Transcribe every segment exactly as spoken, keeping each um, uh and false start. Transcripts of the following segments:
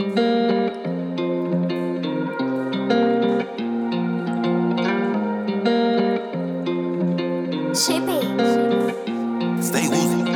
Stay woozy.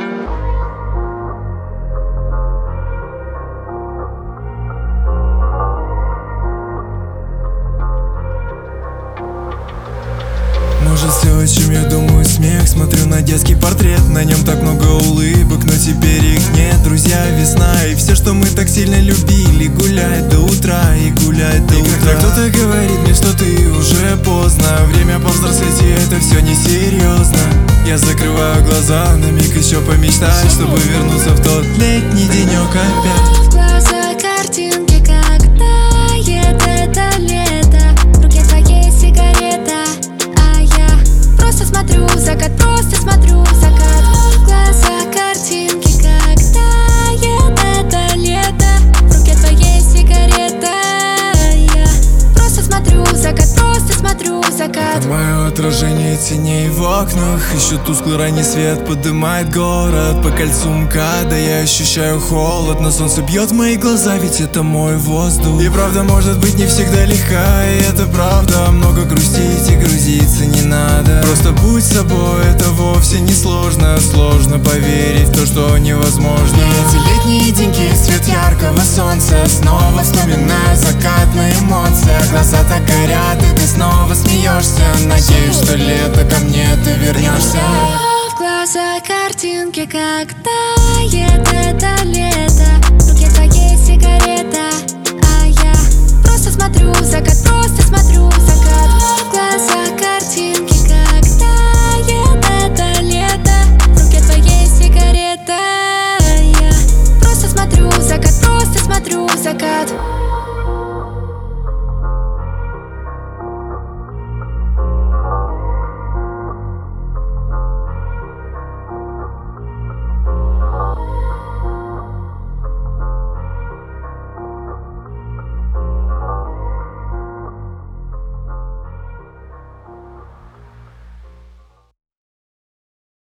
Может, все, о чем я думаю, смех. Смотрю на детский портрет, на нем так много улыбок, но теперь их нет. Друзья, весна и все, что мы так сильно любили. Гулять до утра и гулять до и утра. Когда кто-то говорит мне, что ты уже поздно, время повзрослеть, и это все несерьезно. Я закрываю глаза, на миг еще помечтать, чтобы вернуться в тот летний денек опять. В глаза картинки, как тает это лето. В руке твоей сигарета, а я просто смотрю в закат, просто смотрю в закат. В глаза картинки, как тает это лето. В руке твоей сигарета, а я просто смотрю в закат, просто смотрю в закат. Мое отражение теней в окнах, еще тусклый ранний свет поднимает город по кольцу МКАДа. Я ощущаю холод, но солнце бьет в мои глаза, ведь это мой воздух. И правда может быть не всегда легка, и это правда. Много грустить и грузиться не надо. Просто будь собой, это вовсе не сложно. Сложно поверить в то, что невозможно. И эти летние деньки, свет яркого солнца, снова вспоминаю закатные эмоции. Глаза так горят, и ты снова смеешься. Надеюсь, что лето ко мне ты вернешься. В глаза картинки, как тает это лето.